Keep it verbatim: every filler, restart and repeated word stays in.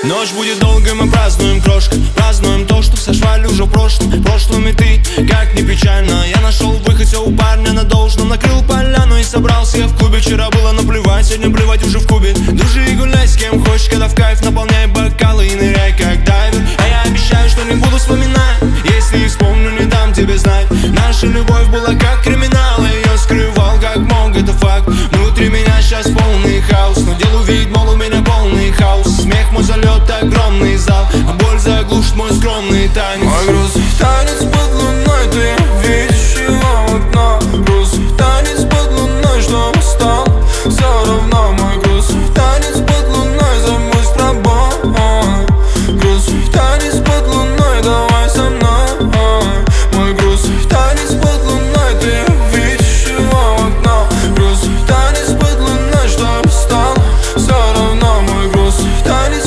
Ночь будет долгой, мы празднуем, крошка. Празднуем то, что сошвали уже в прошлом. Прошлым и ты, как ни печально. Я нашел выход, все у парня на должном. Накрыл поляну и собрался я в клубе. Вчера было наплевать, сегодня плевать уже в кубе. Дружи и гуляй с кем хочешь, когда в кайф. Наполняй бокалы и ныряй как дайвер. А я обещаю, что не буду вспоминать. Если вспомню, не дам тебе знать. Наша любовь была как криминал, ее скрывал как мог, это факт. Внутри меня сейчас полный хаос, но делаю вид, мол, у меня полный хаос. Смех мой зальет огромный зал, а боль заглушит мой скромный танец. Мой грустный танец под луной, ты видишь его в окно. Грустный танец под луной, что стал все равно. Мой грустный танец под луной, забудь про боль. Грустный танец под луной, давай со мной. Мой грустный танец под луной, ты видишь его в окно. Грустный танец под луной, что стал все равно. Мой грустный танец